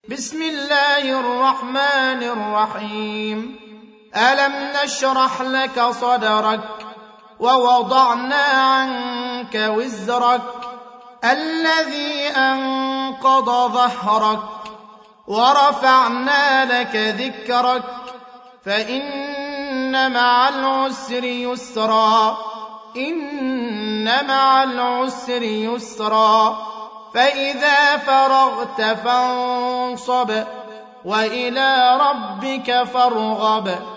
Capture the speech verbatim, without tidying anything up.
بسم الله الرحمن الرحيم ألم نشرح لك صدرك ووضعنا عنك وزرك الذي أنقض ظهرك ورفعنا لك ذكرك فإن مع العسر يسرا إن مع العسر يسرا فإذا فرغت فانصب وإلى ربك فارغب